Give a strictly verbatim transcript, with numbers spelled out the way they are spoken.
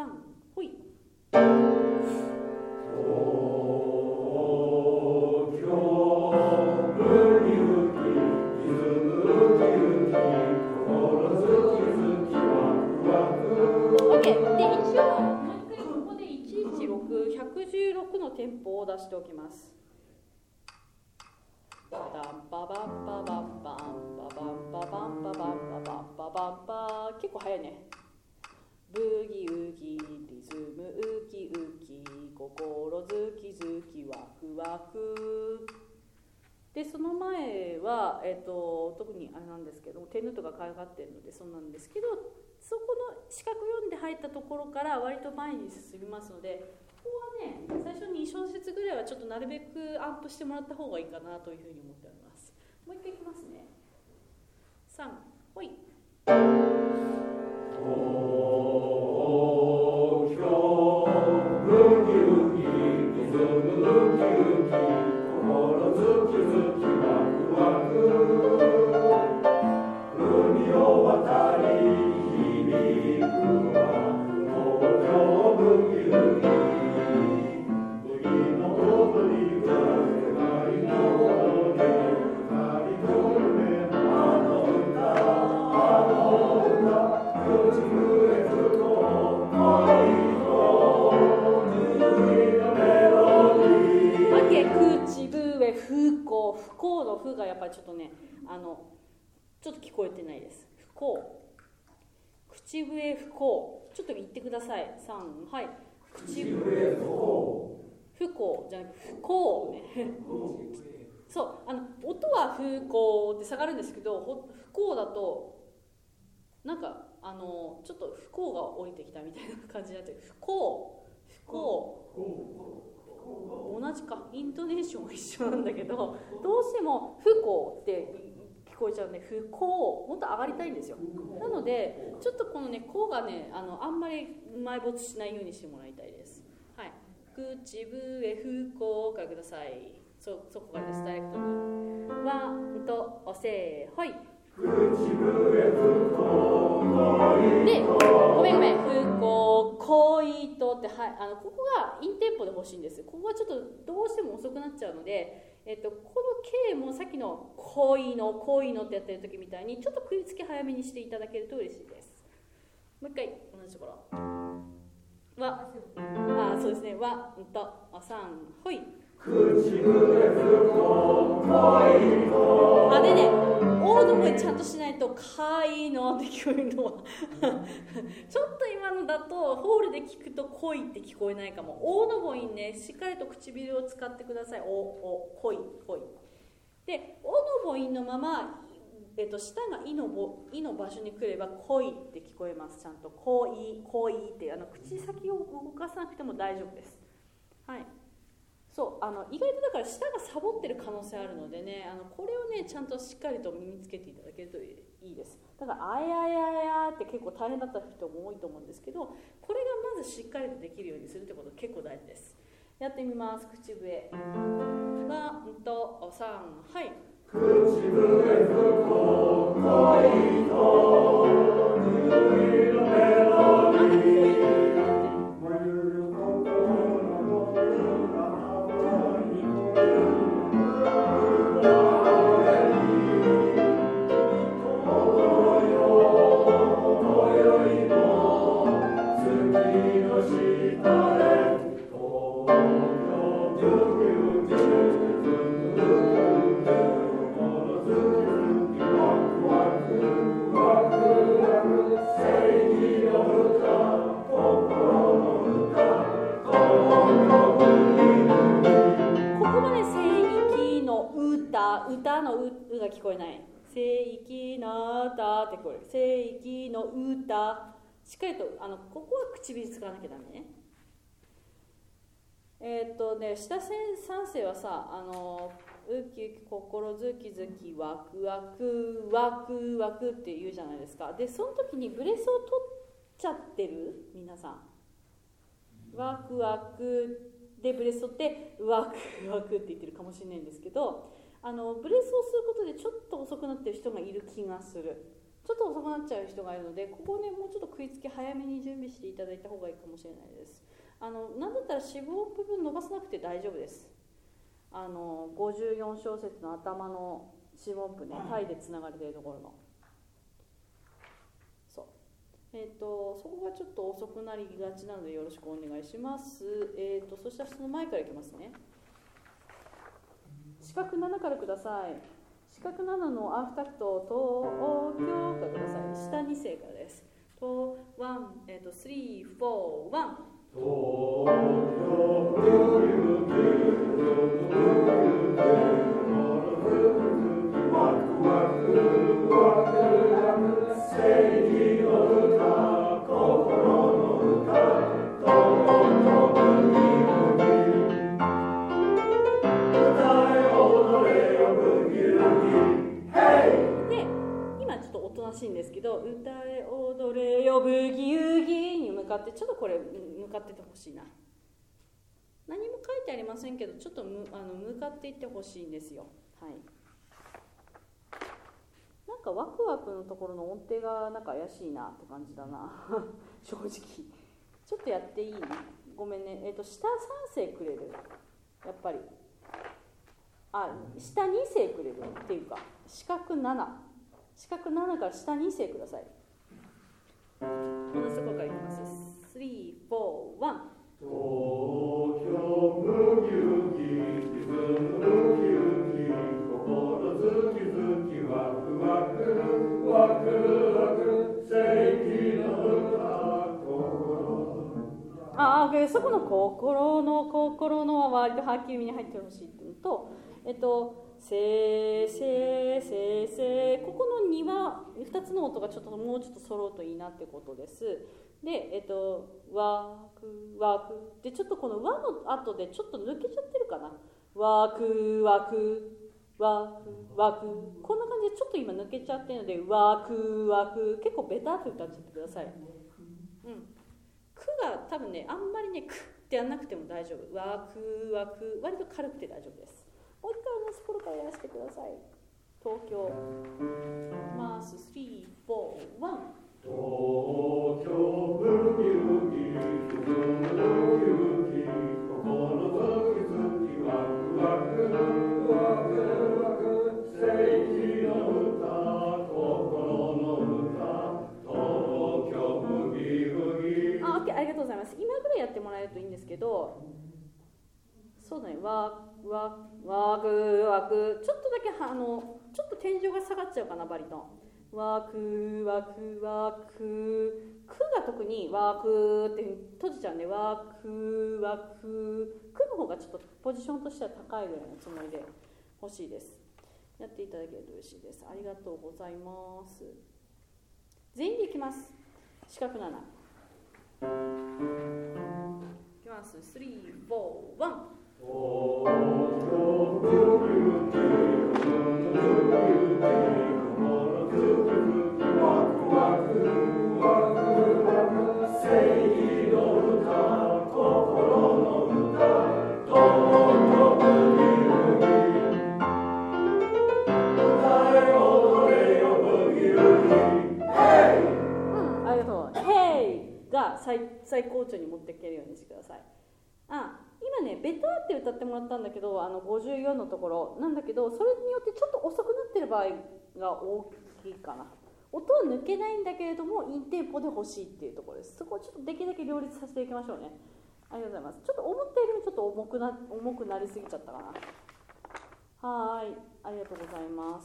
んほい。ひゃくじゅうろくのテンポを出しておきます。ババンババンババンバンババンババンババンババンババンババン、結構早いね。ブギウギリズムウキウキ心ズキズキワクワクで、その前は、えー、と特にあれなんですけど、テンヌートがかかっているのでそうなんですけど、そこの四角よんで入ったところから割と前に進みますので、ここはね、最初にに小節ぐらいはちょっとなるべくアンプしてもらった方がいいかなというふうに思っております。もう一回いきますね。さんほい。不幸の不がやっぱりちょっとね、あのちょっと聞こえてないです。不幸、口笛不幸、ちょっと言ってください。さんはい。口笛不幸、不幸じゃなくて不幸ねそう、あの音は不幸って下がるんですけど、不幸だとなんかあのちょっと不幸が降りてきたみたいな感じになってる。不幸不幸同じか、イントネーションは一緒なんだけど、どうしても不幸って聞こえちゃうんで、不幸、本当上がりたいんですよ。なのでちょっとこのね、こうがね、あのあんまり埋没しないようにしてもらいたいです。はい、口笛不幸からください。そ, そこからです、ダイレクトに。ワンとおせーほい。口笛不幸で、ごめんごめん、不幸恋とって、はい、あのここがインテンポで欲しいんです。ここはちょっとどうしても遅くなっちゃうので、えっと、この K もさっきの恋の恋のってやってる時みたいにちょっと食いつき早めにしていただけると嬉しいです。もう一回同じところ。わ、あ、そうですね、わんとさんほい。口笛不幸恋と、あでね、オードもちゃんとしないとかいのって聞こえるのはちょっと今のだとホールで聞くと恋って聞こえないかも。オード母音ね、しっかりと唇を使ってください。おお恋恋で、オード母音のまま、えっと、下がいのぼいの場所に来れば恋って聞こえます。ちゃんと恋恋って、あの口先を動かさなくても大丈夫です。はい、そう、あの意外とだから舌がサボってる可能性あるのでね、あのこれをねちゃんとしっかりと身につけていただけるといいです。だからあやややって結構大変だった人も多いと思うんですけど、これがまずしっかりとできるようにするってことが結構大事です。やってみます。口笛ワンとさんはい。口笛不幸恋と君のメロディー、歌のうが聞こえない。聖域の歌って聞こえる。聖域の歌、しっかりとあのここは唇使わなきゃダメね。えー、っとね、下線三世はさ、あのウキウキ心ズキズキワクワクワクワクって言うじゃないですか。でその時にブレスを取っちゃってる皆さん。ワクワクでブレス取ってワクワクって言ってるかもしれないんですけど、あのブレスをすることでちょっと遅くなってる人がいる気がする。 ちょっと遅くなっちゃう人がいるので、ここねもうちょっと食いつき早めに準備していただいた方がいいかもしれないです。あのなんだったら四分音符分伸ばさなくて大丈夫です。あのごじゅうよん小節の頭の四分音符ね、タイでつながれているところのそう、えーと、そこがちょっと遅くなりがちなのでよろしくお願いします。えーと、そしたらその前からいきますね。四角ななからください。四角ななのアフタクト、東京からください。下に声からです。と、ワン、えっと、スリー、フォー、ワン。東しいんですけど、歌え踊れよブギウギに向かってちょっとこれ向かっててほしいな。何も書いてありませんけど、ちょっとむあの向かっていってほしいんですよ。はい。なんかワクワクのところの音程がなんか怪しいなって感じだな正直。ちょっとやっていい？ごめんね。えっ、ー、と下さん声くれる？やっぱり。あ、下に声くれるっていうか、四角なな。四角ななから下に声ください。同じところからいきます。スリー、フォー、ワン。東京ムキウキ、リズムムキウキ、心ズキズキ、ワクワク、ワクワク、世紀の歌、心。ああ、OK。そこの心の心のは割とはっきり目に入ってほしいっていうのと、えっと、せーせーせーせー、ここのにはふたつの音がちょっともうちょっと揃うといいなってことです。で、えっと、ワクワクでちょっとこの和の後でちょっと抜けちゃってるかな。ワクワクワクワク、こんな感じでちょっと今抜けちゃってるので、ワクワク、結構ベターって歌っちゃってください。うん。クが多分ね、あんまりね、クってやんなくても大丈夫。ワクワク、割と軽くて大丈夫です。もう一回同じところからやらせてください。東京。マース、スリー、フォー、ワン。東京、ブギウギ、ブギウギ、心ズキズキ、ワクワク、ワクワク、世紀の歌、心の歌、東京、ブギウギ。あ、オッケー、ありがとうございます。今ぐらいやってもらえるといいんですけど、そうだね、ワーワーワークワク、ちょっとだけあのちょっと天井が下がっちゃうかな、バリトン。ワークワクワク、クが特にワークって閉じちゃうんで、ワークワク、クの方がちょっとポジションとしては高いぐらいのつもりで欲しいです。やっていただけると嬉しいです。ありがとうございます。全員でいきます。四角なな。いきます。スリー、フォー、ワン。東京ブギウギ、ブギウギ、心ズキズキ、ワクワク、ワクワク、世紀の歌、心の歌、東京ブギウギ、歌え踊れよブギウギ、ヘイ。うん、ありがとう。ヘイが最、最高潮に持っていけるようにしてください。あ、今ね、ベターって歌ってもらったんだけど、あのごじゅうよんのところなんだけど、それによってちょっと遅くなってる場合が大きいかな。音は抜けないんだけれども、インテンポで欲しいっていうところです。そこをちょっとできるだけ両立させていきましょうね。ありがとうございます。ちょっと思ったよりもちょっと重くな、重くなりすぎちゃったかな。はい、ありがとうございます。